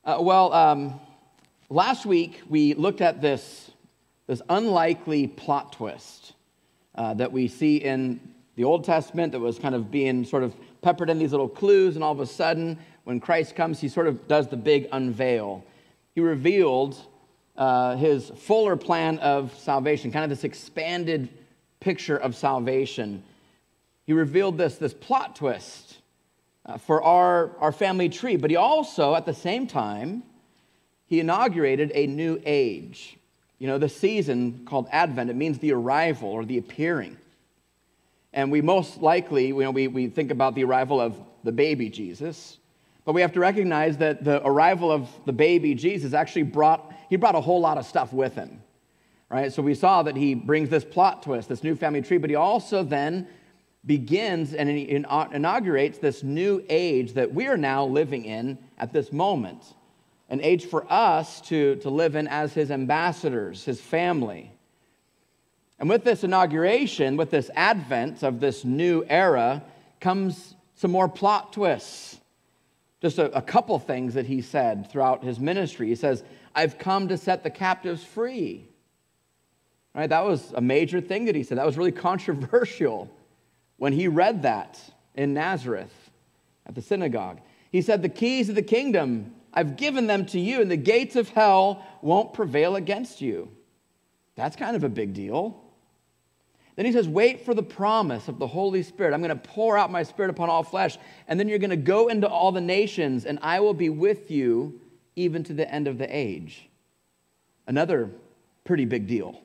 Last week we looked at this unlikely plot twist that we see in the Old Testament that was kind of being sort of peppered in these little clues, and all of a sudden, when Christ comes, he sort of does the big unveil. He revealed his fuller plan of salvation, kind of this expanded picture of salvation. He revealed this plot twist for our family tree, but he also, at the same time, he inaugurated a new age. You know, the season called Advent, it means the arrival or the appearing. And we most likely, we think about the arrival of the baby Jesus, but we have to recognize that the arrival of the baby Jesus actually brought a whole lot of stuff with him, right? So we saw that he brings this plot twist, this new family tree, but he also then begins and inaugurates this new age that we are now living in at this moment, an age for us to live in as his ambassadors, his family. And with this inauguration, with this advent of this new era, comes some more plot twists. Just a couple things that he said throughout his ministry. He says, I've come to set the captives free. Right? That was a major thing that he said. That was really controversial when he read that in Nazareth at the synagogue. He said, the keys of the kingdom, I've given them to you, and the gates of hell won't prevail against you. That's kind of a big deal. Then he says, wait for the promise of the Holy Spirit. I'm going to pour out my Spirit upon all flesh, and then you're going to go into all the nations, and I will be with you even to the end of the age. Another pretty big deal.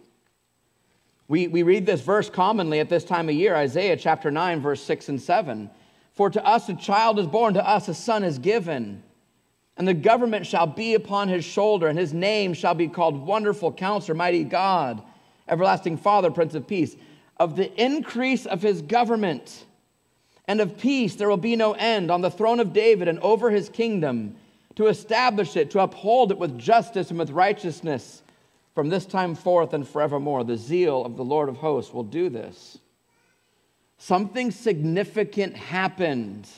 We read this verse commonly at this time of year, Isaiah chapter 9, verse 6 and 7. For to us a child is born, to us a son is given, and the government shall be upon his shoulder, and his name shall be called Wonderful Counselor, Mighty God, Everlasting Father, Prince of Peace. Of the increase of his government and of peace there will be no end on the throne of David and over his kingdom, to establish it, to uphold it with justice and with righteousness from this time forth and forevermore. The zeal of the Lord of hosts will do this. Something significant happened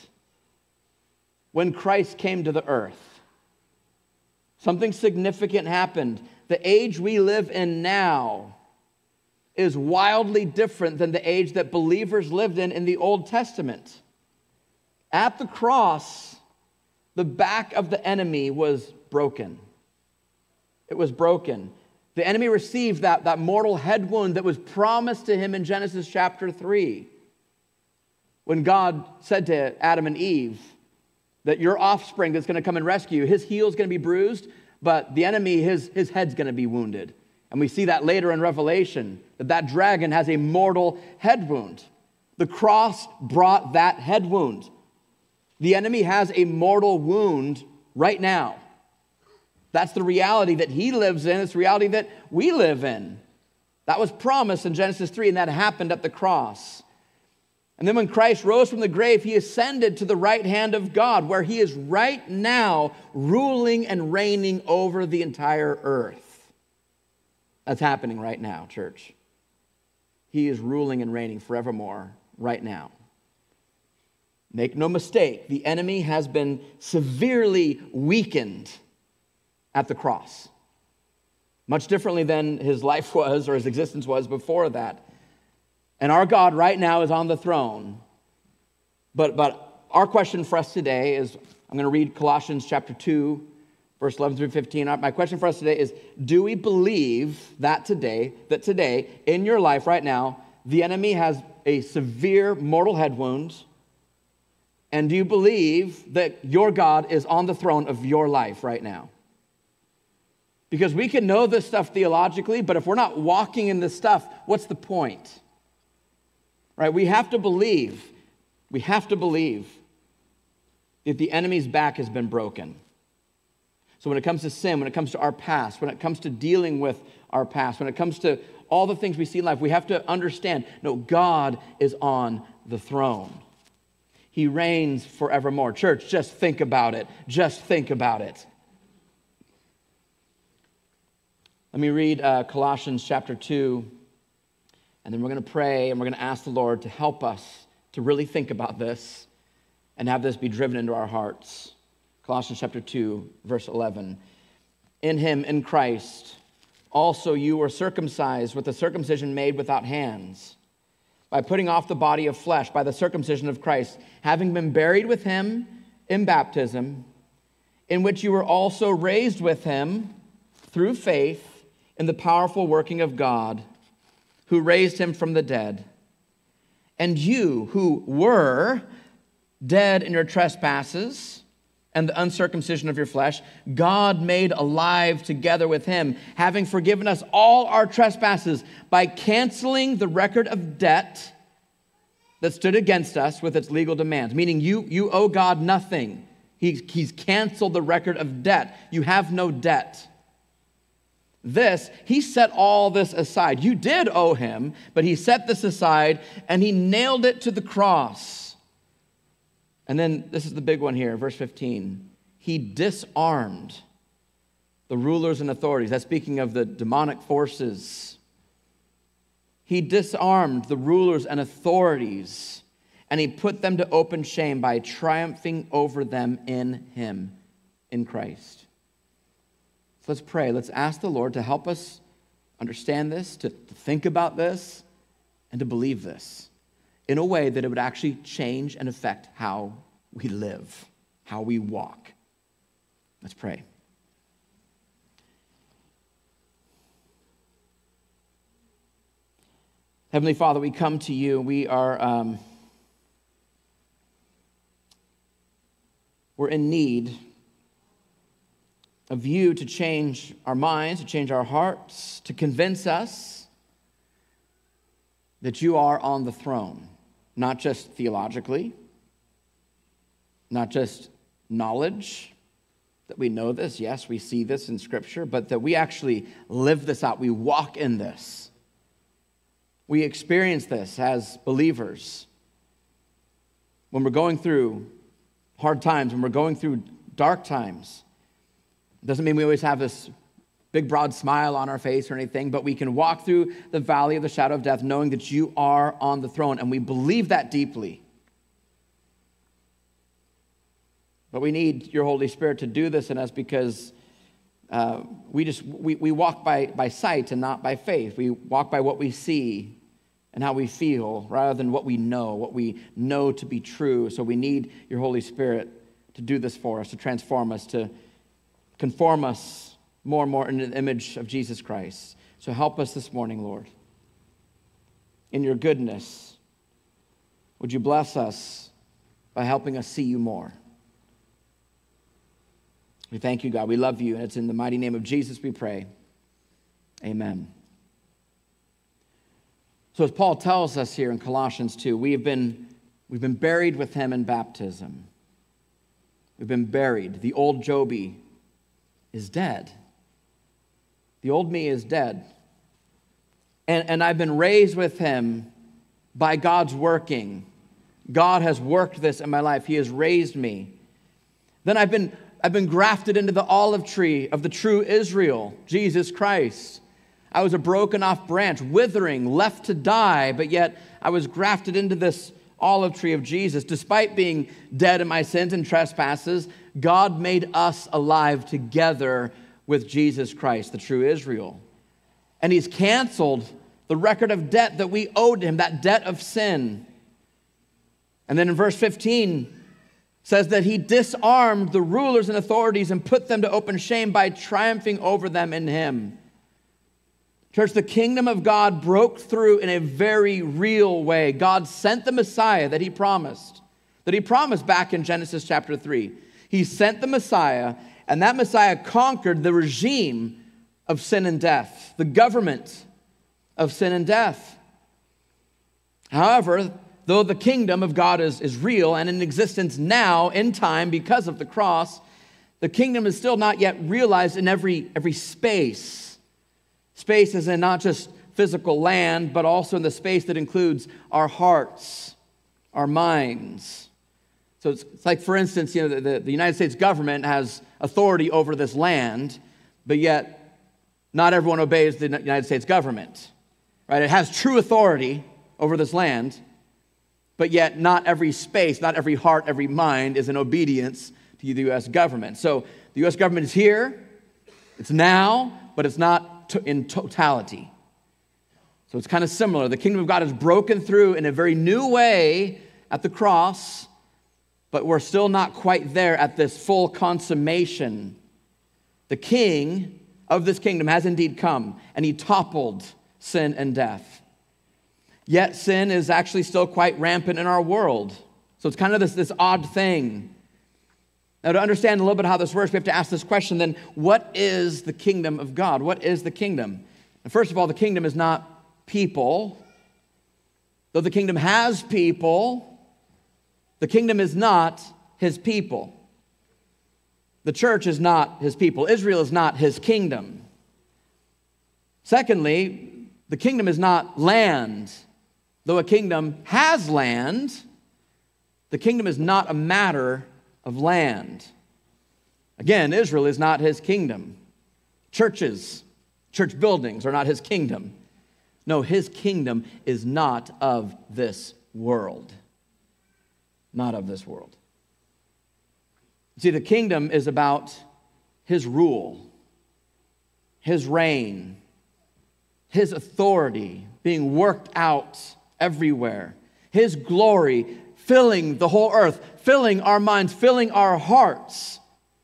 when Christ came to the earth. Something significant happened. The age we live in now is wildly different than the age that believers lived in the Old Testament. At the cross, the back of the enemy was broken. It was broken. The enemy received that mortal head wound that was promised to him in Genesis chapter 3. When God said to Adam and Eve that your offspring that's going to come and rescue you, his heel is going to be bruised, but the enemy, his head's going to be wounded. And we see that later in Revelation, that dragon has a mortal head wound. The cross brought that head wound. The enemy has a mortal wound right now. That's the reality that he lives in. It's the reality that we live in. That was promised in Genesis 3, and that happened at the cross. And then when Christ rose from the grave, he ascended to the right hand of God, where he is right now ruling and reigning over the entire earth. That's happening right now, church. He is ruling and reigning forevermore right now. Make no mistake, the enemy has been severely weakened at the cross. Much differently than his life was or his existence was before that. And our God right now is on the throne. But our question for us today is, I'm going to read Colossians chapter 2, verse 11 through 15. My question for us today is, do we believe that today, in your life right now, the enemy has a severe mortal head wound? And do you believe that your God is on the throne of your life right now? Because we can know this stuff theologically, but if we're not walking in this stuff, what's the point? Right? We have to believe that the enemy's back has been broken. So when it comes to sin, when it comes to our past, when it comes to dealing with our past, when it comes to all the things we see in life, we have to understand, no, God is on the throne. He reigns forevermore. Church, just think about it. Just think about it. Let me read Colossians chapter 2, and then we're going to pray, and we're going to ask the Lord to help us to really think about this and have this be driven into our hearts. Colossians chapter 2, verse 11. In him, in Christ, also you were circumcised with a circumcision made without hands, by putting off the body of flesh, by the circumcision of Christ, having been buried with him in baptism, in which you were also raised with him through faith in the powerful working of God, who raised him from the dead. And you who were dead in your trespasses and the uncircumcision of your flesh, God made alive together with him, having forgiven us all our trespasses by canceling the record of debt that stood against us with its legal demands. Meaning you owe God nothing. He's canceled the record of debt. You have no debt. He set all this aside. You did owe him, but he set this aside and he nailed it to the cross. And then this is the big one here, verse 15. He disarmed the rulers and authorities. That's speaking of the demonic forces. He disarmed the rulers and authorities, and he put them to open shame by triumphing over them in him, in Christ. So let's pray. Let's ask the Lord to help us understand this, to think about this, and to believe this in a way that it would actually change and affect how we live, how we walk. Let's pray. Heavenly Father, we come to you. We're in need of you to change our minds, to change our hearts, to convince us that you are on the throne, not just theologically, not just knowledge, that we know this, yes, we see this in Scripture, but that we actually live this out. We walk in this. We experience this as believers. When we're going through hard times, when we're going through dark times, it doesn't mean we always have this big, broad smile on our face or anything, but we can walk through the valley of the shadow of death knowing that you are on the throne, and we believe that deeply. But we need your Holy Spirit to do this in us because we walk by sight and not by faith. We walk by what we see and how we feel rather than what we know to be true. So we need your Holy Spirit to do this for us, to transform us, to conform us more and more into the image of Jesus Christ. So help us this morning, Lord. In your goodness, would you bless us by helping us see you more? We thank you, God. We love you, and it's in the mighty name of Jesus we pray. Amen. So as Paul tells us here in Colossians 2, we've been buried with him in baptism. We've been buried. The old Joby is dead. The old me is dead. And I've been raised with him by God's working. God has worked this in my life. He has raised me. Then I've been grafted into the olive tree of the true Israel, Jesus Christ. I was a broken off branch, withering, left to die, but yet I was grafted into this olive tree of Jesus. Despite being dead in my sins and trespasses, God made us alive together with Jesus Christ, the true Israel. And he's canceled the record of debt that we owed him, that debt of sin. And then in verse 15, says that he disarmed the rulers and authorities and put them to open shame by triumphing over them in him. Church, the kingdom of God broke through in a very real way. God sent the Messiah that he promised back in Genesis chapter 3. He sent the Messiah, and that Messiah conquered the regime of sin and death, the government of sin and death. However, though the kingdom of God is real and in existence now in time because of the cross, the kingdom is still not yet realized in every space. Space is in not just physical land, but also in the space that includes our hearts, our minds. So it's like, for instance, the United States government has authority over this land, but yet not everyone obeys the United States government. Right? It has true authority over this land, but yet not every space, not every heart, every mind is in obedience to the U.S. government. So the U.S. government is here, it's now, but it's not in totality. So it's kind of similar. The kingdom of God is broken through in a very new way at the cross, but we're still not quite there at this full consummation. The king of this kingdom has indeed come, and he toppled sin and death. Yet sin is actually still quite rampant in our world. So it's kind of this odd thing. Now, to understand a little bit how this works, we have to ask this question then, what is the kingdom of God? What is the kingdom? And first of all, the kingdom is not people. Though the kingdom has people, the kingdom is not his people. The church is not his people. Israel is not his kingdom. Secondly, the kingdom is not land. Though a kingdom has land, the kingdom is not a matter of land. Again, Israel is not his kingdom. Churches, church buildings are not his kingdom. No, his kingdom is not of this world. Not of this world. See, the kingdom is about his rule, his reign, his authority being worked out everywhere, his glory filling the whole earth, filling our minds, filling our hearts.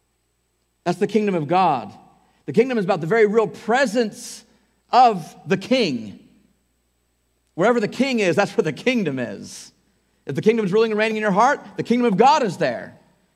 That's the kingdom of God. The kingdom is about the very real presence of the king. Wherever the king is, that's where the kingdom is. If the kingdom is ruling and reigning in your heart, the kingdom of God is there.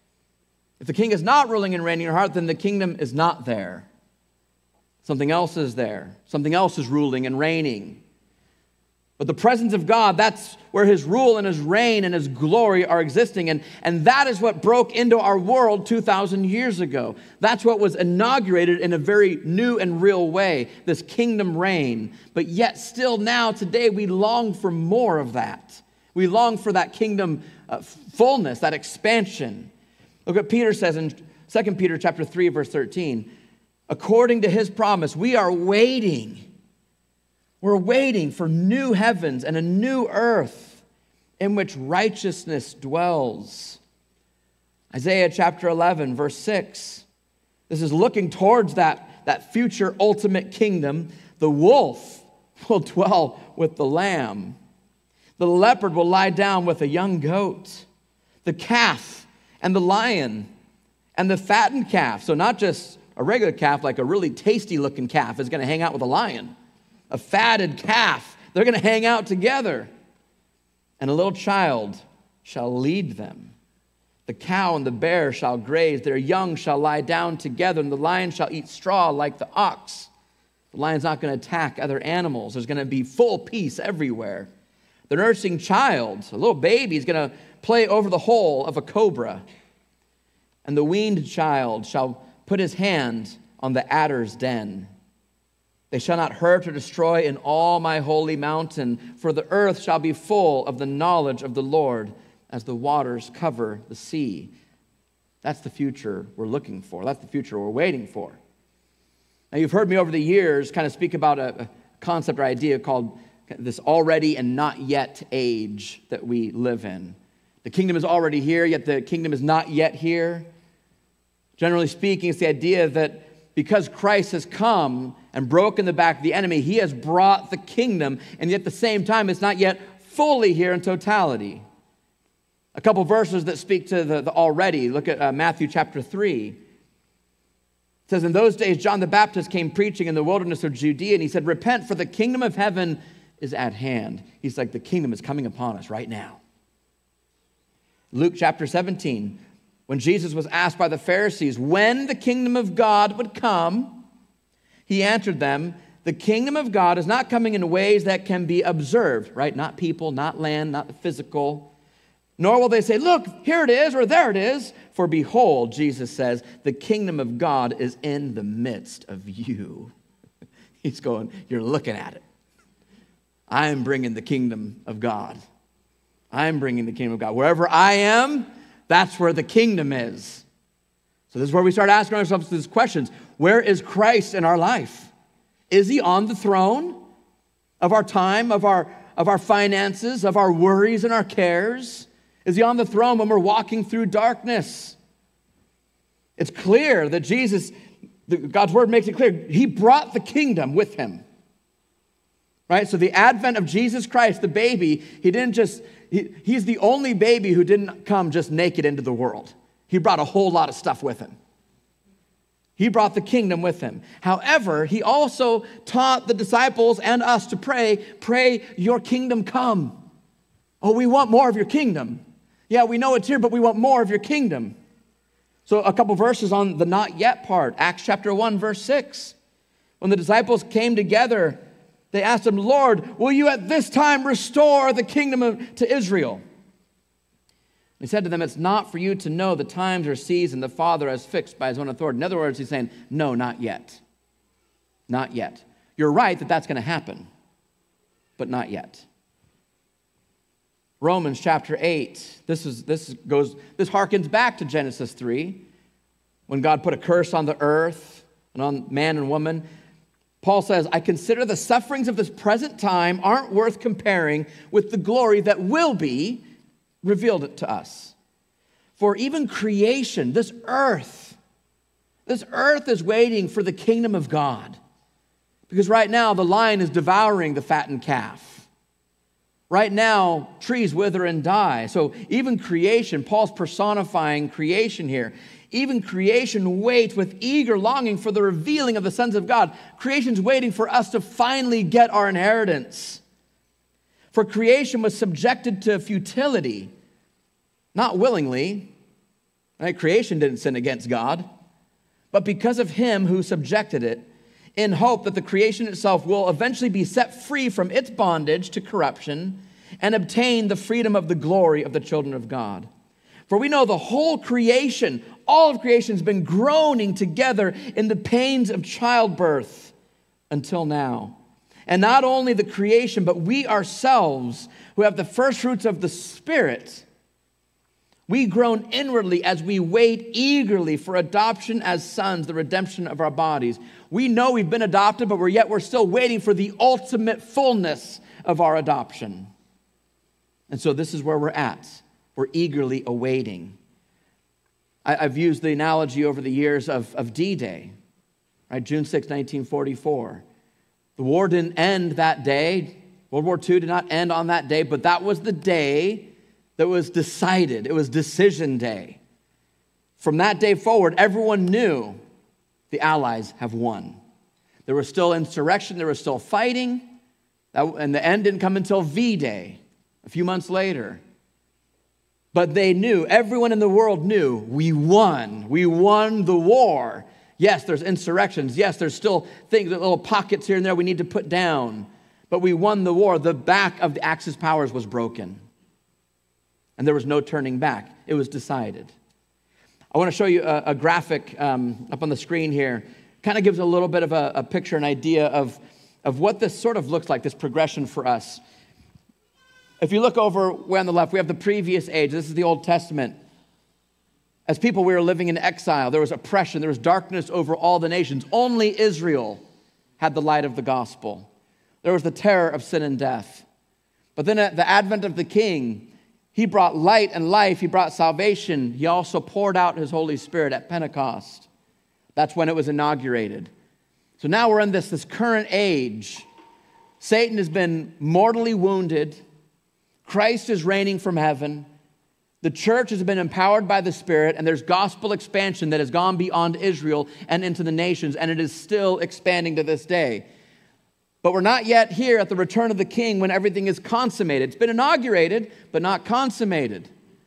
If the king is not ruling and reigning in your heart, then the kingdom is not there. Something else is there. Something else is ruling and reigning. But the presence of God, that's where his rule and his reign and his glory are existing. And that is what broke into our world 2,000 years ago. That's what was inaugurated in a very new and real way, this kingdom reign. But yet still now, today, we long for more of that. We long for that kingdom fullness, that expansion. Look what Peter says in 2 Peter chapter 3, verse 13. According to his promise, we are waiting. We're waiting for new heavens and a new earth in which righteousness dwells. Isaiah chapter 11, verse 6. This is looking towards that future ultimate kingdom. The wolf will dwell with the lamb. The leopard will lie down with a young goat. The calf and the lion and the fattened calf. So not just a regular calf, like a really tasty looking calf is going to hang out with a lion. A fatted calf, they're going to hang out together. And a little child shall lead them. The cow and the bear shall graze. Their young shall lie down together, and the lion shall eat straw like the ox. The lion's not going to attack other animals. There's going to be full peace everywhere. The nursing child, a little baby, is going to play over the hole of a cobra. And the weaned child shall put his hand on the adder's den. They shall not hurt or destroy in all my holy mountain, for the earth shall be full of the knowledge of the Lord as the waters cover the sea. That's the future we're looking for. That's the future we're waiting for. Now, you've heard me over the years kind of speak about a concept or idea called this already and not yet age that we live in. The kingdom is already here, yet the kingdom is not yet here. Generally speaking, it's the idea that because Christ has come and broken the back of the enemy, he has brought the kingdom, and yet at the same time, it's not yet fully here in totality. A couple verses that speak to the already. Look at Matthew chapter 3. It says, in those days, John the Baptist came preaching in the wilderness of Judea, and he said, repent, for the kingdom of heaven is at hand. He's like, the kingdom is coming upon us right now. Luke chapter 17, when Jesus was asked by the Pharisees when the kingdom of God would come, he answered them, the kingdom of God is not coming in ways that can be observed, right? Not people, not land, not the physical. Nor will they say, look, here it is, or there it is. For behold, Jesus says, the kingdom of God is in the midst of you. He's going, you're looking at it. I'm bringing the kingdom of God. I'm bringing the kingdom of God. Wherever I am, that's where the kingdom is. So this is where we start asking ourselves these questions. Where is Christ in our life? Is he on the throne of our time, of our finances, of our worries and our cares? Is he on the throne when we're walking through darkness? It's clear that Jesus, God's word makes it clear, he brought the kingdom with him. Right? So the advent of Jesus Christ, the baby, he's the only baby who didn't come just naked into the world. He brought a whole lot of stuff with him. He brought the kingdom with him. However, he also taught the disciples and us to pray, your kingdom come. Oh, we want more of your kingdom. Yeah, we know it's here, but we want more of your kingdom. So a couple verses on the not yet part. Acts chapter 1, verse 6. When the disciples came together, they asked him, Lord, will you at this time restore the kingdom to Israel? He said to them, it's not for you to know the times or season the Father has fixed by his own authority. In other words, he's saying, no, not yet. Not yet. You're right that that's going to happen, but not yet. Romans chapter 8, this harkens back to Genesis 3, when God put a curse on the earth and on man and woman. Paul says, I consider the sufferings of this present time aren't worth comparing with the glory that will be revealed to us. For even creation, this earth is waiting for the kingdom of God. Because right now, the lion is devouring the fattened calf. Right now, trees wither and die. So even creation, Paul's personifying creation here. Even creation waits with eager longing for the revealing of the sons of God. Creation's waiting for us to finally get our inheritance. For creation was subjected to futility, not willingly. Right? Creation didn't sin against God, but because of him who subjected it, in hope that the creation itself will eventually be set free from its bondage to corruption and obtain the freedom of the glory of the children of God. For we know the whole creation, all of creation has been groaning together in the pains of childbirth until now. And not only the creation, but we ourselves, who have the first fruits of the Spirit, we groan inwardly as we wait eagerly for adoption as sons, the redemption of our bodies. We know we've been adopted, but we're still waiting for the ultimate fullness of our adoption. And so this is where we're at. We're eagerly awaiting. I've used the analogy over the years of D-Day, right? June 6, 1944. The war didn't end that day. World War II did not end on that day, but that was the day that was decided. It was decision day. From that day forward, everyone knew the Allies have won. There was still insurrection, there was still fighting, and the end didn't come until V-Day, a few months later. But they knew, everyone in the world knew, we won. We won the war. Yes, there's insurrections. Yes, there's still things, little pockets here and there we need to put down. But we won the war. The back of the Axis powers was broken. And there was no turning back. It was decided. I want to show you a graphic up on the screen here. Kind of gives a little bit of a picture, an idea of what this sort of looks like, this progression for us. If you look over way on the left, we have the previous age. This is the Old Testament. As people, we were living in exile. There was oppression. There was darkness over all the nations. Only Israel had the light of the gospel. There was the terror of sin and death. But then at the advent of the King, he brought light and life. He brought salvation. He also poured out his Holy Spirit at Pentecost. That's when it was inaugurated. So now we're in this current age. Satan has been mortally wounded. Christ is reigning from heaven. The church has been empowered by the Spirit, and there's gospel expansion that has gone beyond Israel and into the nations, and it is still expanding to this day. But we're not yet here at the return of the King when everything is consummated. It's been inaugurated, but not consummated.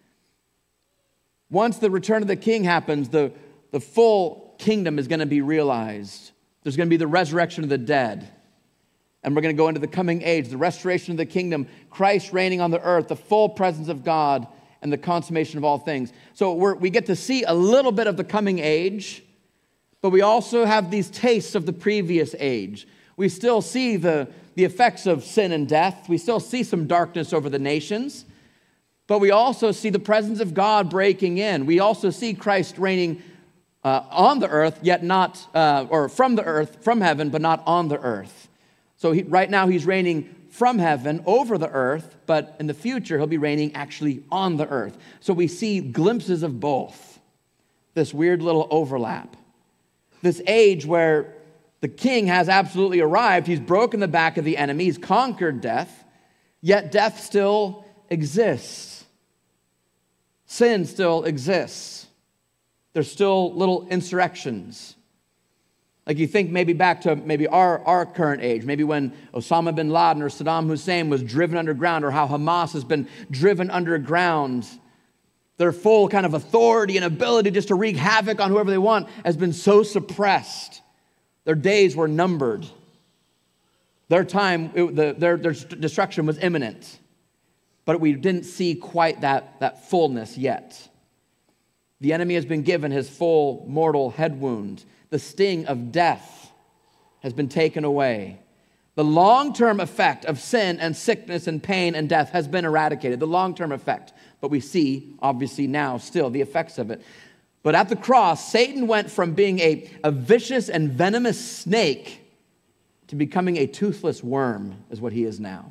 Once the return of the King happens, the full kingdom is going to be realized. There's going to be the resurrection of the dead. And we're going to go into the coming age, the restoration of the kingdom, Christ reigning on the earth, the full presence of God, and the consummation of all things. So we get to see a little bit of the coming age, but we also have these tastes of the previous age. We still see the effects of sin and death. We still see some darkness over the nations, but we also see the presence of God breaking in. We also see Christ reigning on the earth, yet not, or from the earth, from heaven, but not on the earth. So right now he's reigning from heaven over the earth, but in the future he'll be reigning actually on the earth. So we see glimpses of both. this weird little overlap. This age where the king has absolutely arrived. He's broken the back of the enemy. He's conquered death, yet death still exists. Sin still exists. There's still little insurrections. Like you think maybe back to maybe our current age, maybe when Osama bin Laden or Saddam Hussein was driven underground, or how Hamas has been driven underground. Their full kind of authority and ability just to wreak havoc on whoever they want has been so suppressed. Their days were numbered. Their time, their destruction was imminent. But we didn't see quite that fullness yet. The enemy has been given his full mortal head wound. The sting of death has been taken away. The long-term effect of sin and sickness and pain and death has been eradicated. The long-term effect. But we see, obviously now, still the effects of it. But at the cross, Satan went from being a vicious and venomous snake to becoming a toothless worm, is what he is now.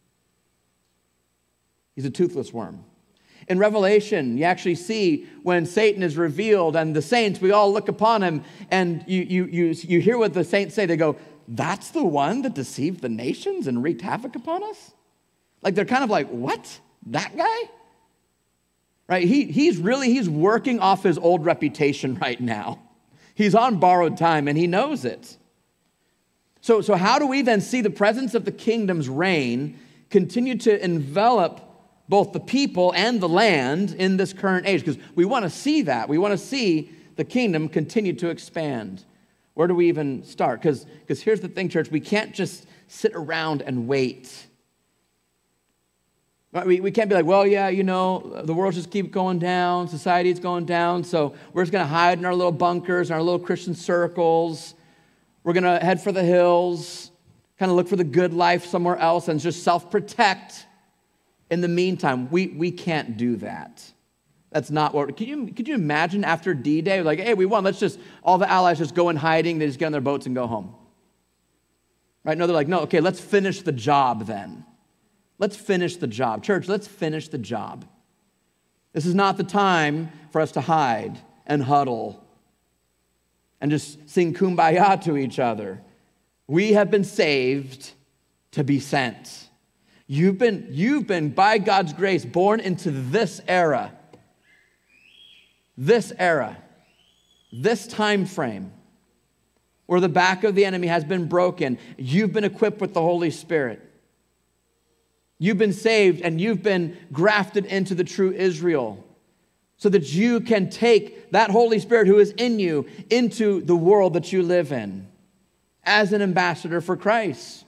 He's a toothless worm. In Revelation, you actually see when Satan is revealed and the saints, we all look upon him, and you hear what the saints say. They go, "That's the one that deceived the nations and wreaked havoc upon us?" Like they're kind of like, "What? That guy?" Right? He's working off his old reputation right now. He's on borrowed time and he knows it. So how do we then see the presence of the kingdom's reign continue to envelop both the people and the land in this current age? Because we want to see that. We want to see the kingdom continue to expand. Where do we even start? Because here's the thing, church. We can't just sit around and wait. We can't be like, well, yeah, the world just keeps going down. Society's going down. So we're just going to hide in our little bunkers, in our little Christian circles. We're going to head for the hills, kind of look for the good life somewhere else and just self-protect. In the meantime, we can't do that. That's not what, could you imagine after D-Day, like, hey, we won, all the allies just go in hiding, they just get on their boats and go home. Right? No, they're like, no, okay, let's finish the job then. Let's finish the job. Church, let's finish the job. This is not the time for us to hide and huddle and just sing kumbaya to each other. We have been saved to be sent. You've been, by God's grace, born into this era, this time frame, where the back of the enemy has been broken. You've been equipped with the Holy Spirit. You've been saved and you've been grafted into the true Israel so that you can take that Holy Spirit who is in you into the world that you live in as an ambassador for Christ.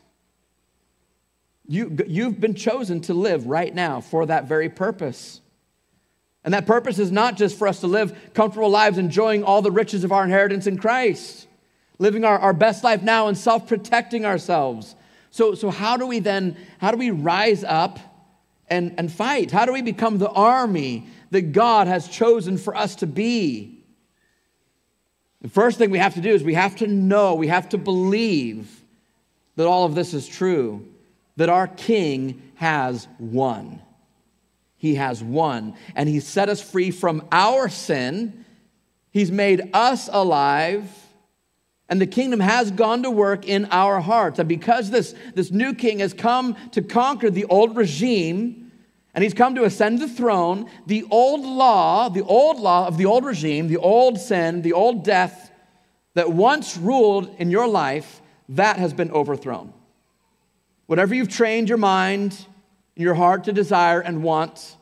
You've been chosen to live right now for that very purpose. And that purpose is not just for us to live comfortable lives enjoying all the riches of our inheritance in Christ, living our best life now and self-protecting ourselves. So how do we rise up and fight? How do we become the army that God has chosen for us to be? The first thing we have to do is we have to know, we have to believe that all of this is true, that our King has won. He has won, and He set us free from our sin. He's made us alive. And the kingdom has gone to work in our hearts. And because this new king has come to conquer the old regime, and he's come to ascend the throne, the old law of the old regime, the old sin, the old death that once ruled in your life, that has been overthrown. Whatever you've trained your mind and your heart to desire and want,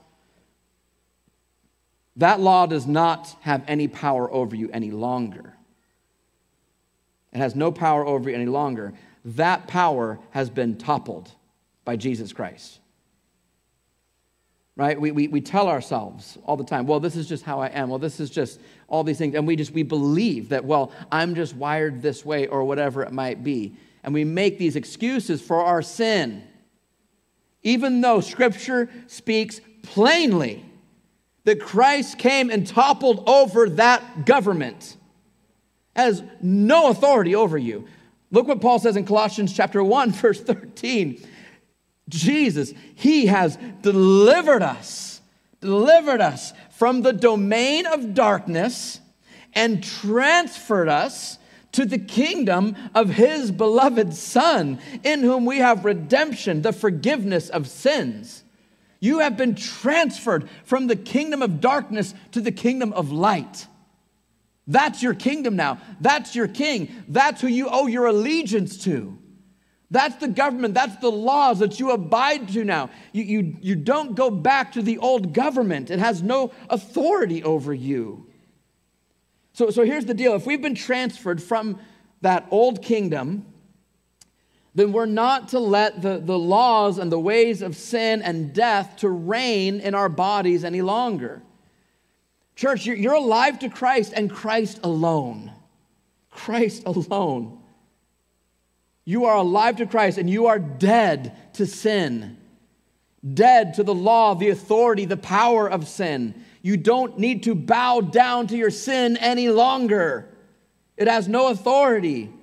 that law does not have any power over you any longer. It has no power over you any longer. That power has been toppled by Jesus Christ. Right? We tell ourselves all the time, well, this is just how I am. Well, this is just all these things. And we believe that, well, I'm just wired this way or whatever it might be. And we make these excuses for our sin. Even though Scripture speaks plainly that Christ came and toppled over that government. Has no authority over you. Look what Paul says in Colossians chapter 1, verse 13. Jesus, He has delivered us from the domain of darkness and transferred us to the kingdom of his beloved Son, in whom we have redemption, the forgiveness of sins. You have been transferred from the kingdom of darkness to the kingdom of light. That's your kingdom now. That's your king. That's who you owe your allegiance to. That's the government. That's the laws that you abide to now. You don't go back to the old government. It has no authority over you. So here's the deal. If we've been transferred from that old kingdom, then we're not to let the laws and the ways of sin and death to reign in our bodies any longer. Church, you're alive to Christ and Christ alone. Christ alone. You are alive to Christ and you are dead to sin. Dead to the law, the authority, the power of sin. You don't need to bow down to your sin any longer. It has no authority.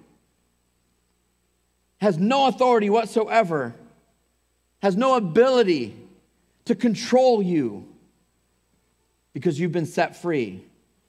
Has no authority whatsoever. Has no ability to control you because you've been set free.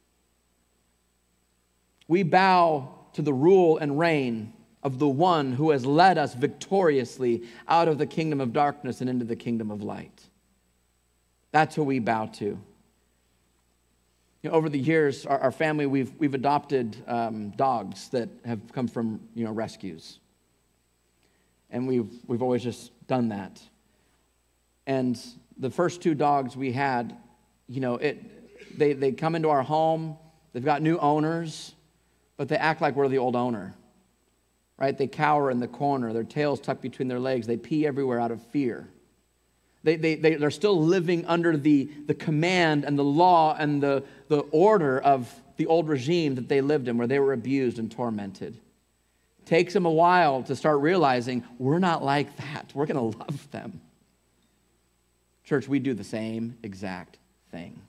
We bow to the rule and reign of the one who has led us victoriously out of the kingdom of darkness and into the kingdom of light. That's who we bow to. Over the years, our family, we've adopted dogs that have come from rescues. And we've always just done that. And the first two dogs we had, they come into our home, they've got new owners, but they act like we're the old owner. Right? They cower in the corner, their tails tucked between their legs, they pee everywhere out of fear. They're still living under the command and the law and the order of the old regime that they lived in, where they were abused and tormented. It takes them a while to start realizing we're not like that. We're going to love them. Church, we do the same exact thing.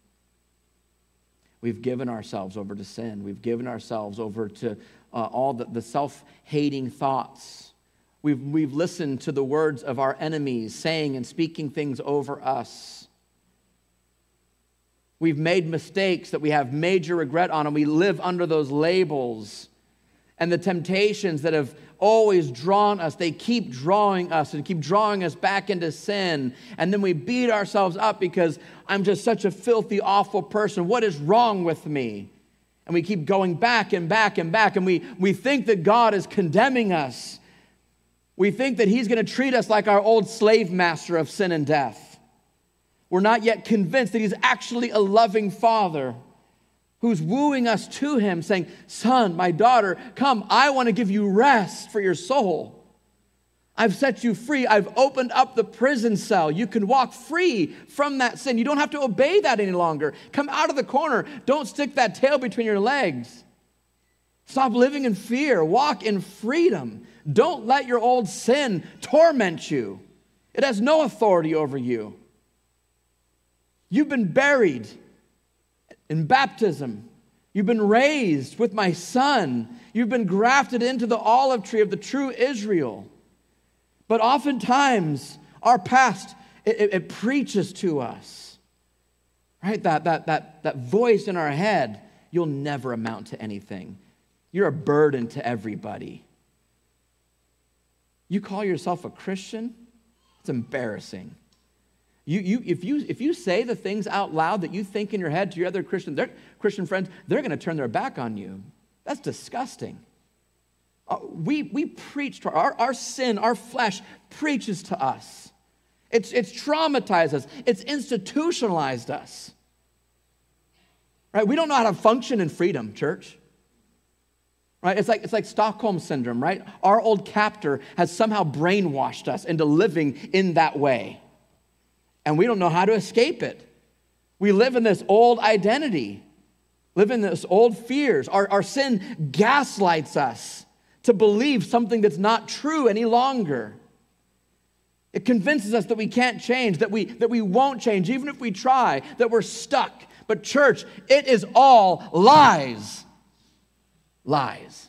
We've given ourselves over to sin. We've given ourselves over to all the self-hating thoughts. We've listened to the words of our enemies saying and speaking things over us. We've made mistakes that we have major regret on, and we live under those labels. And the temptations that have always drawn us, they keep drawing us and keep drawing us back into sin. And then we beat ourselves up because I'm just such a filthy, awful person. What is wrong with me? And we keep going back and back and back, and we think that God is condemning us. We think that he's going to treat us like our old slave master of sin and death. We're not yet convinced that he's actually a loving father who's wooing us to him, saying, son, my daughter, come, I want to give you rest for your soul. I've set you free. I've opened up the prison cell. You can walk free from that sin. You don't have to obey that any longer. Come out of the corner. Don't stick that tail between your legs. Stop living in fear. Walk in freedom. Don't let your old sin torment you. It has no authority over you. You've been buried in baptism. You've been raised with my son. You've been grafted into the olive tree of the true Israel. But oftentimes, our past, it preaches to us. Right? That voice in our head, you'll never amount to anything. You're a burden to everybody. You call yourself a Christian? It's embarrassing. If you say the things out loud that you think in your head to your other Christian friends, they're going to turn their back on you. That's disgusting. We preach to our sin, our flesh preaches to us. It's traumatized us. It's institutionalized us. Right? We don't know how to function in freedom, church. Right? It's like Stockholm syndrome, right? Our old captor has somehow brainwashed us into living in that way. And we don't know how to escape it. We live in this old identity, live in this old fears. Our sin gaslights us to believe something that's not true any longer. It convinces us that we can't change, that we won't change, even if we try, that we're stuck. But church, it is all lies. Lies.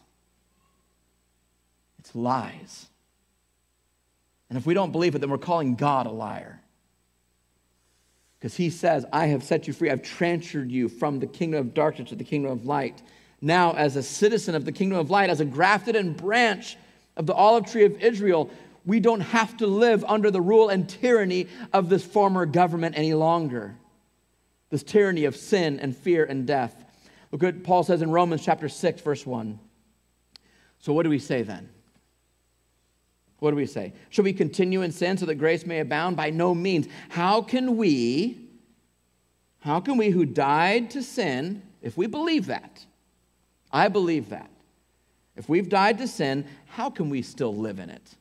It's lies. And if we don't believe it, then we're calling God a liar. Because he says, I have set you free. I've transferred you from the kingdom of darkness to the kingdom of light. Now, as a citizen of the kingdom of light, as a grafted in branch of the olive tree of Israel, we don't have to live under the rule and tyranny of this former government any longer. This tyranny of sin and fear and death. Look what Paul says in Romans chapter 6, verse 1. So what do we say then? What do we say? Should we continue in sin so that grace may abound? By no means. How can we who died to sin, if we believe that, I believe that, if we've died to sin, how can we still live in it?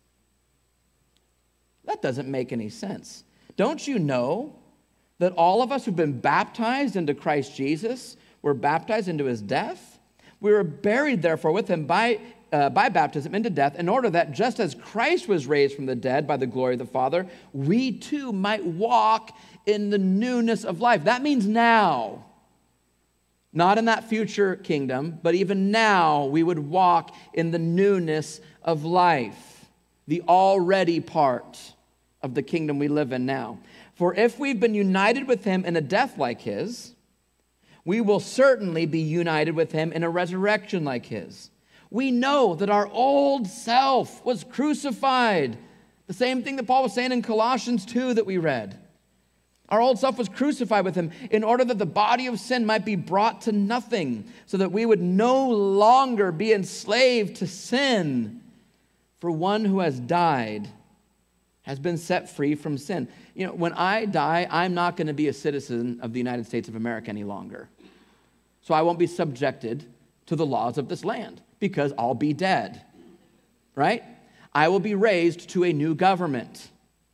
That doesn't make any sense. Don't you know that all of us who've been baptized into Christ Jesus were baptized into his death? We were buried, therefore, with him by baptism into death, in order that just as Christ was raised from the dead by the glory of the Father, we too might walk in the newness of life. That means now. Not in that future kingdom, but even now we would walk in the newness of life, the already part of the kingdom we live in now. For if we've been united with him in a death like his, we will certainly be united with him in a resurrection like his. We know that our old self was crucified. The same thing that Paul was saying in Colossians 2 that we read. Our old self was crucified with him in order that the body of sin might be brought to nothing, so that we would no longer be enslaved to sin. For one who has died has been set free from sin. You know, when I die, I'm not going to be a citizen of the United States of America any longer. So I won't be subjected to the laws of this land, because I'll be dead, right? I will be raised to a new government,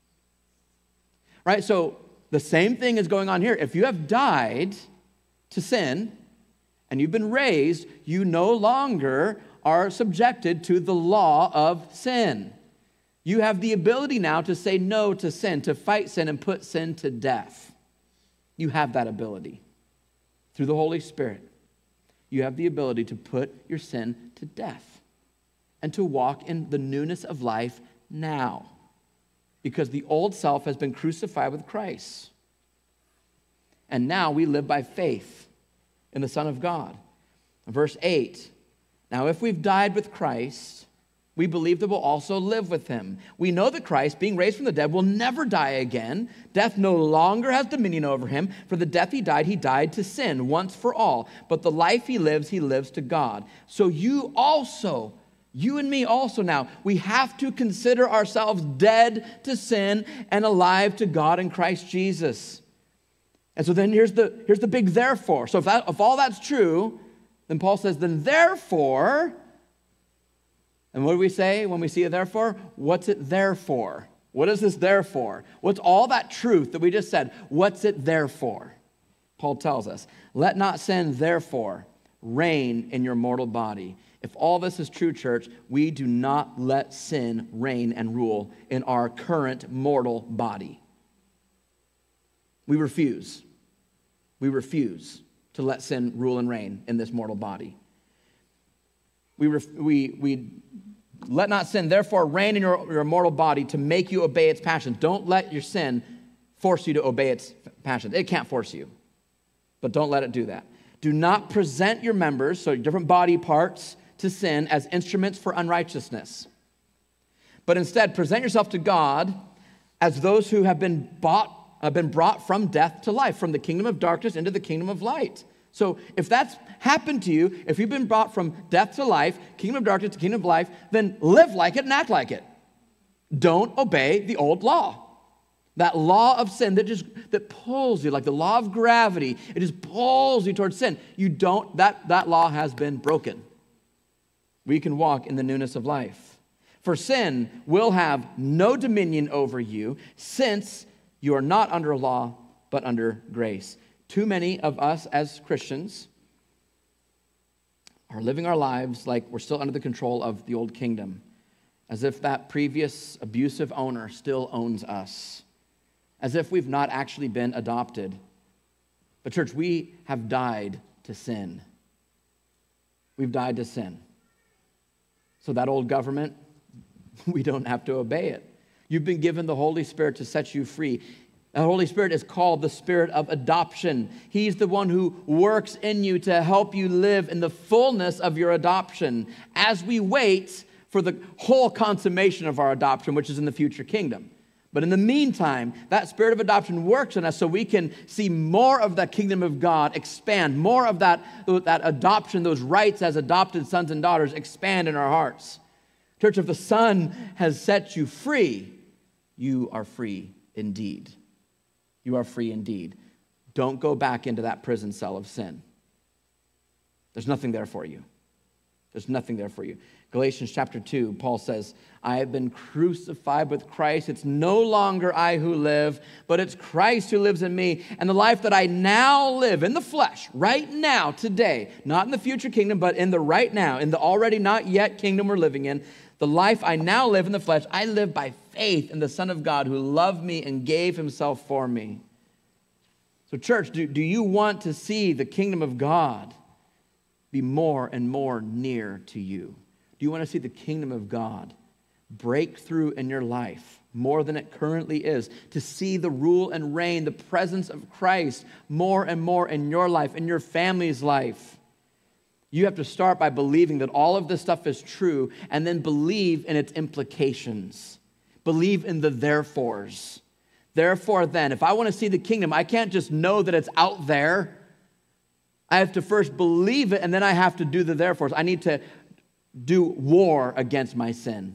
right? So the same thing is going on here. If you have died to sin and you've been raised, you no longer are subjected to the law of sin. You have the ability now to say no to sin, to fight sin and put sin to death. You have that ability through the Holy Spirit. You have the ability to put your sin to death and to walk in the newness of life now, because the old self has been crucified with Christ. And now we live by faith in the Son of God. Verse 8, now if we've died with Christ, we believe that we'll also live with him. We know that Christ, being raised from the dead, will never die again. Death no longer has dominion over him. For the death he died to sin once for all. But the life he lives to God. So you and me also now, we have to consider ourselves dead to sin and alive to God in Christ Jesus. And so then here's the big therefore. So if all that's true, then Paul says, then therefore... And what do we say when we see a therefore? What's it there for? What is this there for? What's all that truth that we just said? What's it there for? Paul tells us, let not sin therefore reign in your mortal body. If all this is true, church, we do not let sin reign and rule in our current mortal body. We refuse. We refuse to let sin rule and reign in this mortal body. We let not sin, therefore, reign in your mortal body to make you obey its passions. Don't let your sin force you to obey its passions. It can't force you, but don't let it do that. Do not present your members, so different body parts, to sin as instruments for unrighteousness. But instead, present yourself to God as those who have been brought from death to life, from the kingdom of darkness into the kingdom of light. So if that's happened to you, if you've been brought from death to life, kingdom of darkness to kingdom of life, then live like it and act like it. Don't obey the old law. That law of sin that pulls you, like the law of gravity, it just pulls you towards sin. That law has been broken. We can walk in the newness of life. For sin will have no dominion over you, since you are not under law, but under grace. Too many of us as Christians are living our lives like we're still under the control of the old kingdom, as if that previous abusive owner still owns us, as if we've not actually been adopted. But church, we have died to sin. We've died to sin. So that old government, we don't have to obey it. You've been given the Holy Spirit to set you free. The Holy Spirit is called the Spirit of adoption. He's the one who works in you to help you live in the fullness of your adoption as we wait for the whole consummation of our adoption, which is in the future kingdom. But in the meantime, that Spirit of adoption works in us so we can see more of the kingdom of God expand, more of that adoption, those rights as adopted sons and daughters expand in our hearts. Church, if the Son has set you free, you are free indeed. You are free indeed. Don't go back into that prison cell of sin. There's nothing there for you. There's nothing there for you. Galatians chapter 2, Paul says, I have been crucified with Christ. It's no longer I who live, but it's Christ who lives in me. And the life that I now live in the flesh, right now, today, not in the future kingdom, but in the right now, in the already not yet kingdom we're living in, the life I now live in the flesh, I live by faith in the Son of God who loved me and gave himself for me. So church, do you want to see the kingdom of God be more and more near to you? Do you want to see the kingdom of God break through in your life more than it currently is? To see the rule and reign, the presence of Christ more and more in your life, in your family's life? You have to start by believing that all of this stuff is true and then believe in its implications. Believe in the therefores. Therefore then, if I want to see the kingdom, I can't just know that it's out there. I have to first believe it, and then I have to do the therefores. I need to do war against my sin.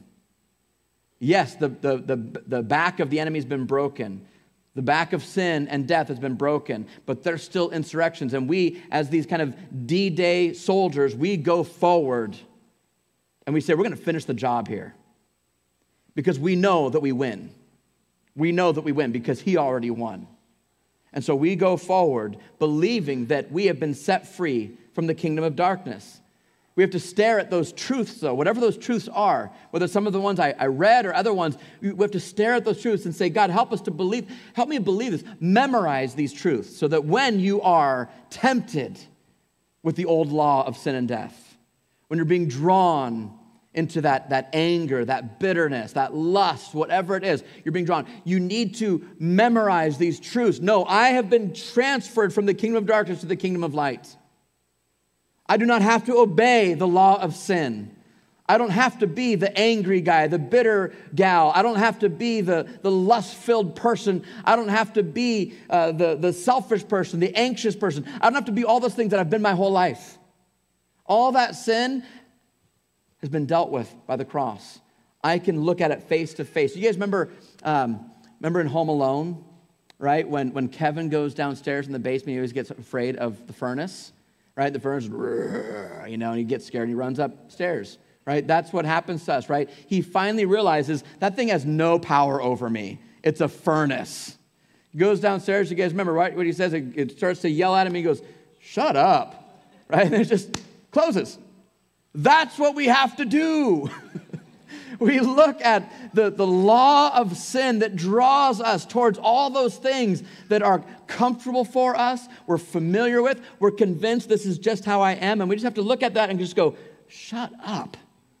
Yes, the back of the enemy has been broken. The back of sin and death has been broken, but there's still insurrections. And we, as these kind of D-Day soldiers, we go forward and we say, we're going to finish the job here because we know that we win. We know that we win because he already won. And so we go forward believing that we have been set free from the kingdom of darkness. We have to stare at those truths, though, whatever those truths are, whether some of the ones I read or other ones, we have to stare at those truths and say, God, help us to believe, help me believe this. Memorize these truths so that when you are tempted with the old law of sin and death, when you're being drawn into that anger, that bitterness, that lust, whatever it is, you're being drawn. You need to memorize these truths. No, I have been transferred from the kingdom of darkness to the kingdom of light. I do not have to obey the law of sin. I don't have to be the angry guy, the bitter gal. I don't have to be the lust-filled person. I don't have to be the selfish person, the anxious person. I don't have to be all those things that I've been my whole life. All that sin has been dealt with by the cross. I can look at it face to face. You guys remember in Home Alone, right? When Kevin goes downstairs in the basement, he always gets afraid of the furnace. Right, the furnace, and he gets scared and he runs upstairs, right? That's what happens to us, right? He finally realizes that thing has no power over me. It's a furnace. He goes downstairs, you guys remember, right? What he says, it starts to yell at him, he goes, shut up, right? And it just closes. That's what we have to do. We look at the law of sin that draws us towards all those things that are comfortable for us, we're familiar with, we're convinced this is just how I am, and we just have to look at that and just go, shut up.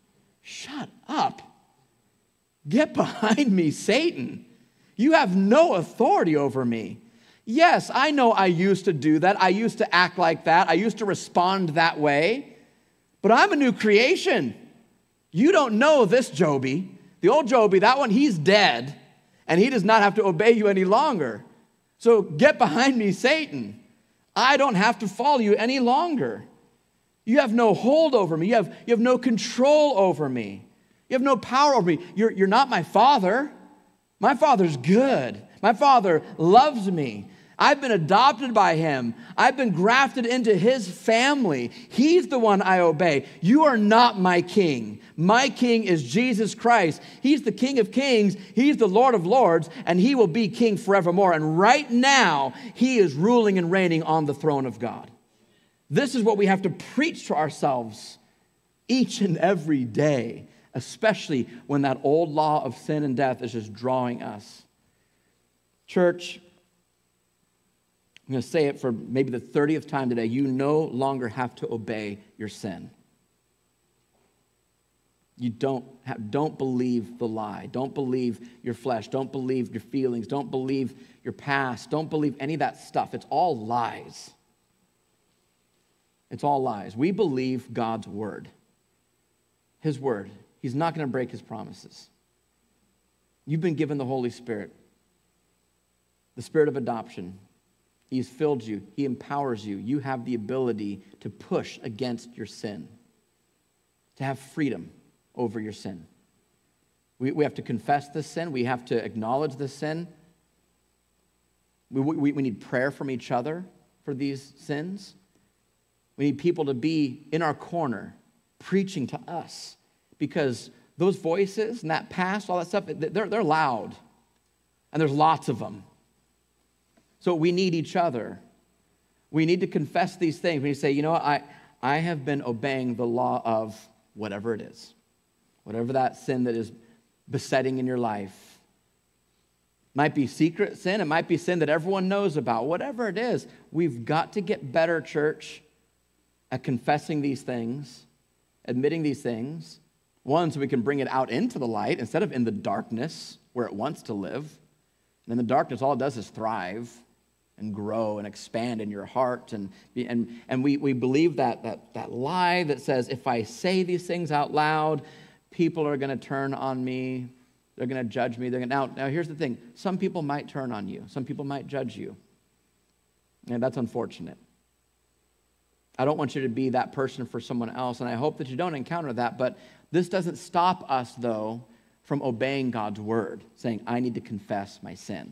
Shut up. Get behind me, Satan. You have no authority over me. Yes, I know I used to do that. I used to act like that. I used to respond that way. But I'm a new creation. You don't know this Joby. The old Joby, that one, he's dead, and he does not have to obey you any longer. So get behind me, Satan. I don't have to follow you any longer. You have no hold over me. You have no control over me. You have no power over me. You're not my father. My father's good. My father loves me. I've been adopted by him. I've been grafted into his family. He's the one I obey. You are not my king. My king is Jesus Christ. He's the King of Kings. He's the Lord of Lords, and he will be king forevermore. And right now, he is ruling and reigning on the throne of God. This is what we have to preach to ourselves each and every day, especially when that old law of sin and death is just drawing us. Church, I'm going to say it for maybe the 30th time today. You no longer have to obey your sin. Don't believe the lie. Don't believe your flesh. Don't believe your feelings. Don't believe your past. Don't believe any of that stuff. It's all lies. It's all lies. We believe God's word. His word. He's not going to break his promises. You've been given the Holy Spirit, the Spirit of adoption. He's filled you. He empowers you. You have the ability to push against your sin, to have freedom over your sin. We have to confess the sin. We have to acknowledge the sin. We need prayer from each other for these sins. We need people to be in our corner preaching to us, because those voices and that past, all that stuff, they're loud, and there's lots of them. So we need each other. We need to confess these things. We need to say, you know what, I have been obeying the law of whatever it is. Whatever that sin that is besetting in your life. Might be secret sin. It might be sin that everyone knows about. Whatever it is, we've got to get better, church, at confessing these things, admitting these things. One, so we can bring it out into the light instead of in the darkness where it wants to live. And in the darkness, all it does is thrive and grow and expand in your heart. And we believe that lie that says, if I say these things out loud, people are going to turn on me. They're going to judge me. Now, here's the thing. Some people might turn on you. Some people might judge you. And that's unfortunate. I don't want you to be that person for someone else, and I hope that you don't encounter that. But this doesn't stop us, though, from obeying God's word, saying, I need to confess my sin.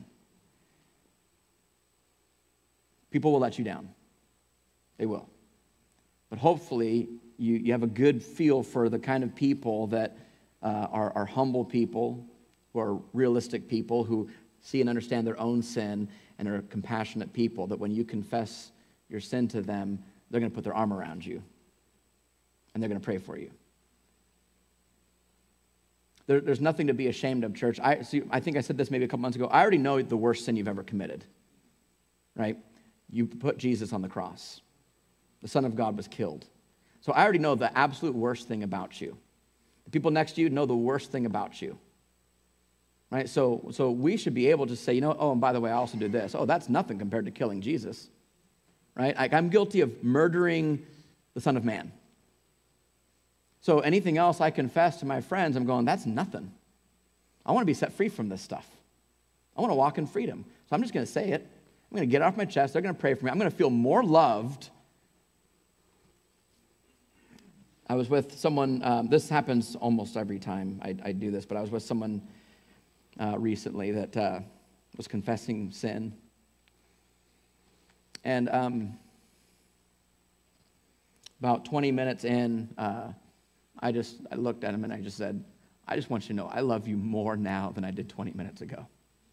People will let you down. They will. But hopefully, you have a good feel for the kind of people that are humble people, who are realistic people, who see and understand their own sin, and are compassionate people, that when you confess your sin to them, they're going to put their arm around you, and they're going to pray for you. There's nothing to be ashamed of, church. I think I said this maybe a couple months ago. I already know the worst sin you've ever committed, right? You put Jesus on the cross. The Son of God was killed. So I already know the absolute worst thing about you. The people next to you know the worst thing about you, right? So we should be able to say, oh, and by the way, I also did this. Oh, that's nothing compared to killing Jesus, right? I'm guilty of murdering the Son of Man. So anything else I confess to my friends, I'm going, that's nothing. I want to be set free from this stuff. I want to walk in freedom. So I'm just going to say it. I'm going to get it off my chest. They're going to pray for me. I'm going to feel more loved. I was with someone, this happens almost every time I do this, but I was with someone recently that was confessing sin. And about 20 minutes in, I looked at him and I just said, I just want you to know I love you more now than I did 20 minutes ago.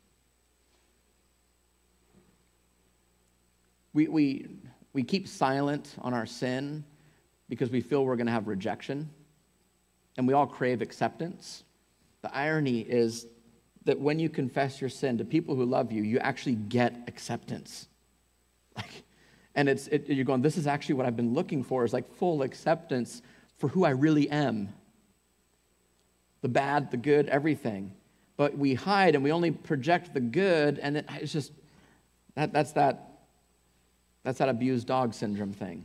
We keep silent on our sin because we feel we're going to have rejection, and we all crave acceptance. The irony is that when you confess your sin to people who love you, you actually get acceptance. And you're going, this is actually what I've been looking for, is like full acceptance for who I really am. The bad, the good, everything. But we hide and we only project the good, and it's just, that's that abused dog syndrome thing.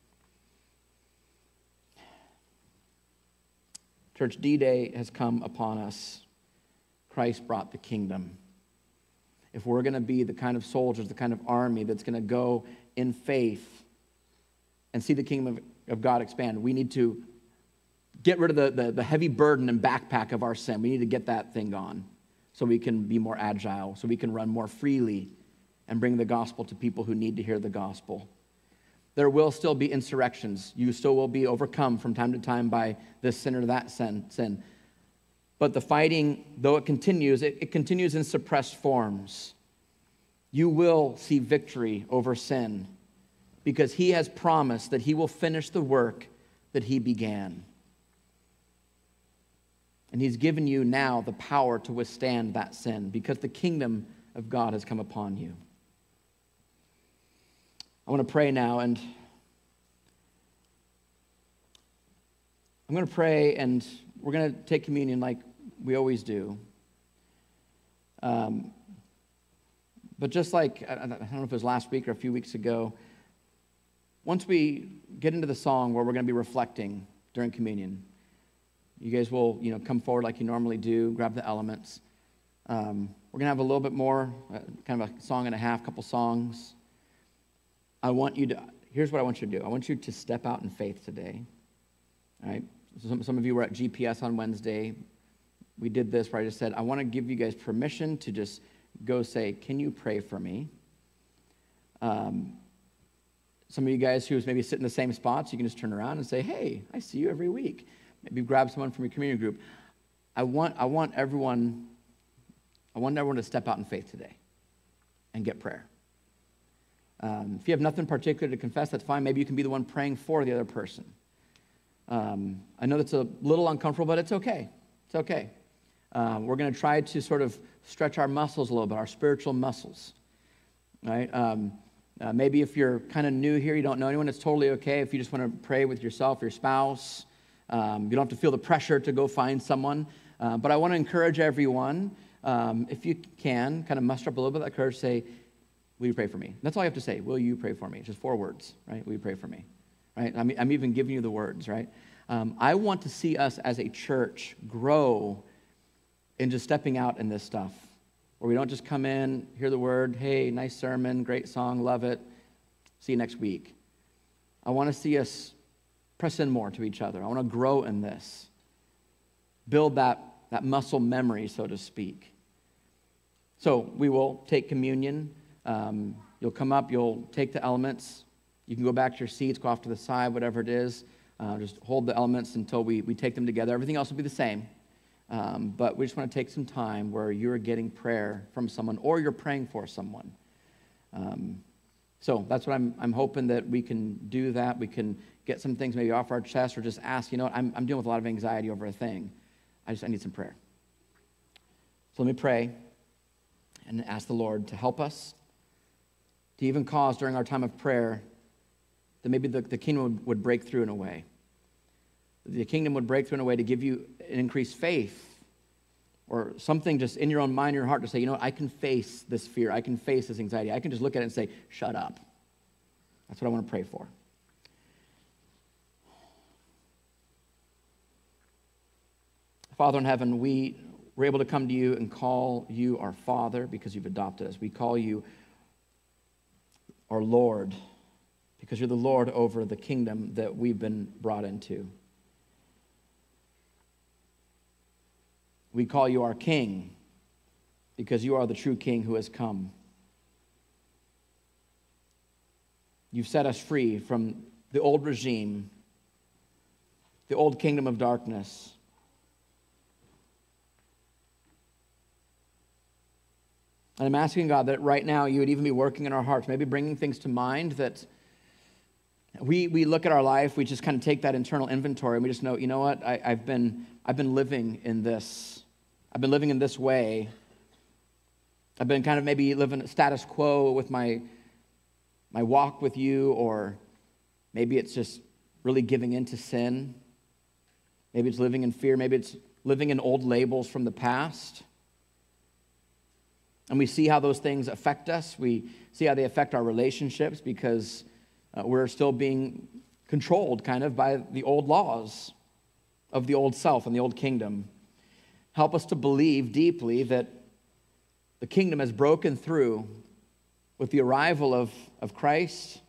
Church, D-Day has come upon us. Christ brought the kingdom. If we're going to be the kind of soldiers, the kind of army that's going to go in faith and see the kingdom of God expand, we need to get rid of the heavy burden and backpack of our sin. We need to get that thing gone so we can be more agile, so we can run more freely and bring the gospel to people who need to hear the gospel. There will still be insurrections. You still will be overcome from time to time by this sin or that sin. But the fighting, though it continues in suppressed forms. You will see victory over sin because he has promised that he will finish the work that he began. And he's given you now the power to withstand that sin because the kingdom of God has come upon you. I want to pray now, and I'm going to pray, and we're going to take communion like we always do. But just like, I don't know if it was last week or a few weeks ago, once we get into the song where we're going to be reflecting during communion, you guys will, come forward like you normally do, grab the elements. We're going to have a little bit more, kind of a song and a half, couple songs. Here's what I want you to do. I want you to step out in faith today. All right? Some of you were at GPS on Wednesday. We did this where I just said, I want to give you guys permission to just go say, can you pray for me? Some of you guys who maybe sit in the same spots, you can just turn around and say, hey, I see you every week. Maybe grab someone from your community group. I want everyone to step out in faith today and get prayer. If you have nothing particular to confess, that's fine. Maybe you can be the one praying for the other person. I know that's a little uncomfortable, but it's okay. It's okay. We're going to try to sort of stretch our muscles a little bit, our spiritual muscles. Right? Maybe if you're kind of new here, you don't know anyone, it's totally okay if you just want to pray with yourself, your spouse. You don't have to feel the pressure to go find someone. But I want to encourage everyone, if you can, kind of muster up a little bit of that courage, say, will you pray for me? That's all you have to say. Will you pray for me? It's just 4 words, right? Will you pray for me? Right? I'm even giving you the words, right? I want to see us as a church grow in just stepping out in this stuff, where we don't just come in, hear the word, hey, nice sermon, great song, love it, see you next week. I want to see us press in more to each other. I want to grow in this, build that muscle memory, so to speak. So we will take communion. You'll come up, you'll take the elements. You can go back to your seats, go off to the side, whatever it is. Just hold the elements until we take them together. Everything else will be the same. But we just want to take some time where you're getting prayer from someone or you're praying for someone. So that's what I'm hoping that we can do that. We can get some things maybe off our chest or just ask, I'm dealing with a lot of anxiety over a thing. I need some prayer. So let me pray and ask the Lord to help us, to even cause during our time of prayer that maybe the kingdom would break through in a way. The kingdom would break through in a way to give you an increased faith or something just in your own mind, your heart to say, I can face this fear. I can face this anxiety. I can just look at it and say, shut up. That's what I want to pray for. Father in heaven, we're able to come to you and call you our Father because you've adopted us. We call you our Lord because you're the Lord over the kingdom that we've been brought into. We call you our King because you are the true King who has come. You've set us free from the old regime, the old kingdom of darkness. And I'm asking God that right now you would even be working in our hearts, maybe bringing things to mind that we look at our life, we just kind of take that internal inventory, and we just know, you know what, I've been living in this. I've been living in this way. I've been kind of maybe living status quo with my walk with you, or maybe it's just really giving into sin. Maybe it's living in fear. Maybe it's living in old labels from the past. And we see how those things affect us. We see how they affect our relationships because we're still being controlled kind of by the old laws of the old self and the old kingdom. Help us to believe deeply that the kingdom has broken through with the arrival of Christ,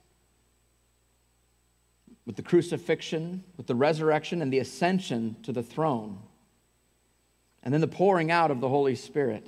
with the crucifixion, with the resurrection and the ascension to the throne, and then the pouring out of the Holy Spirit.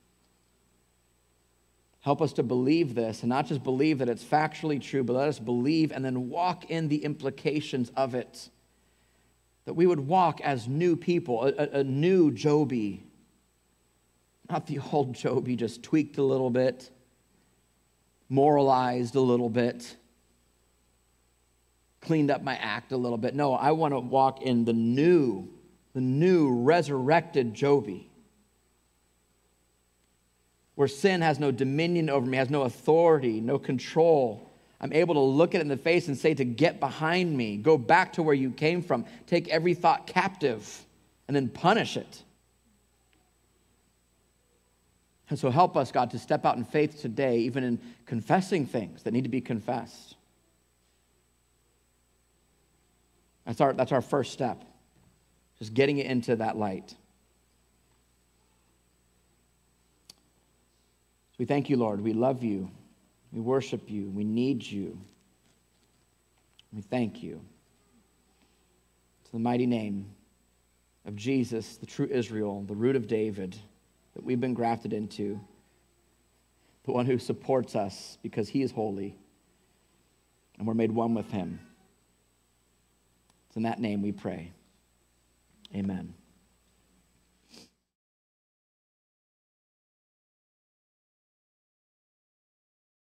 Help us to believe this, and not just believe that it's factually true, but let us believe and then walk in the implications of it. That we would walk as new people, a new Joby. Not the old Joby, just tweaked a little bit, moralized a little bit, cleaned up my act a little bit. No, I want to walk in the new resurrected Joby, where sin has no dominion over me, has no authority, no control. I'm able to look it in the face and say to get behind me, go back to where you came from, take every thought captive, and then punish it. And so help us, God, to step out in faith today, even in confessing things that need to be confessed. That's our first step, just getting it into that light. So we thank you, Lord. We love you. We worship you. We need you. We thank you. It's the mighty name of Jesus, the true Israel, the root of David, that we've been grafted into, the one who supports us because he is holy, and we're made one with him. It's in that name we pray. Amen.